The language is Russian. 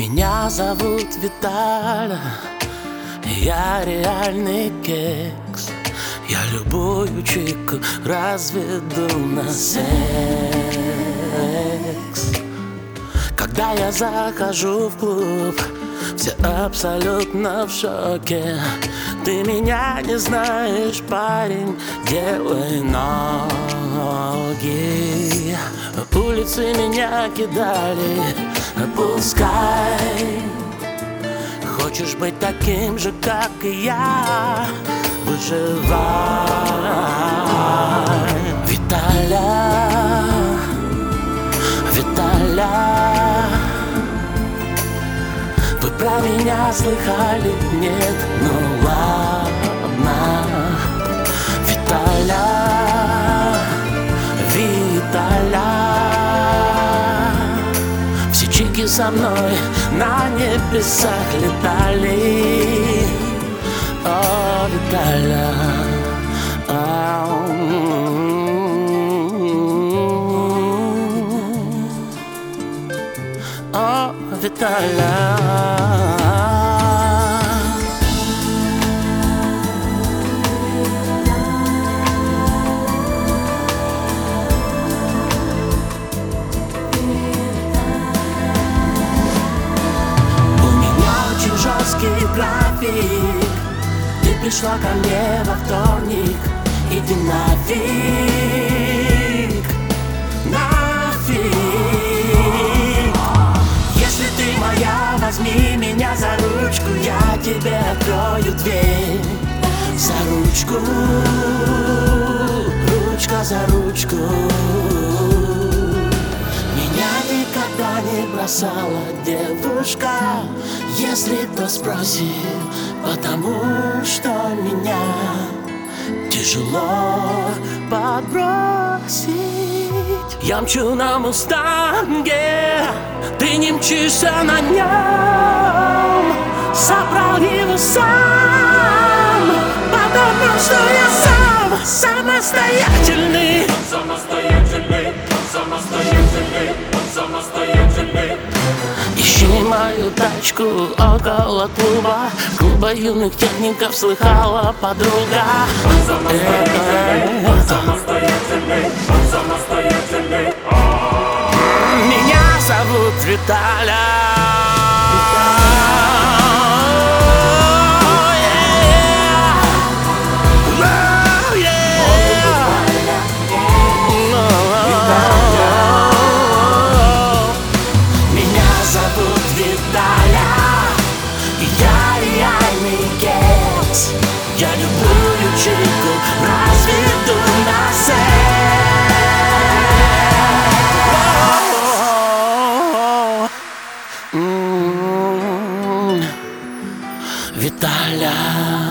Меня зовут Виталя, я реальный кекс. Я любую чику разведу на секс. Когда я захожу в клуб, все абсолютно в шоке. Ты меня не знаешь, парень, делай ноги. Улицы меня кидали, пускай. Хочешь быть таким же, как и я, выживай. Виталя, Виталя, вы про меня слыхали? Нет, ну ладно. Виталя, Виталя, все чики со мной на небесах летали. О, Виталя, о, Виталя. Жесткий график. Ты пришла ко мне во вторник. Иди нафиг, нафиг. Если ты моя, возьми меня за ручку. Я тебе открою дверь. За ручку, ручка за ручку. Никогда не бросала девушка, если кто спросит, потому что меня тяжело подбросить. Я мчу на мустанге, ты не мчишься на нем. Собрал его сам, потому что я сам самостоятельный. Самостоятельный, самостоятельный, самостоятельный. Ищи мою тачку около клуба юных техников, слыхала подруга. Самостоятельный, самостоятельный, самостоятельный. Меня зовут Виталя. Я любую чику разведу на секс. Виталя.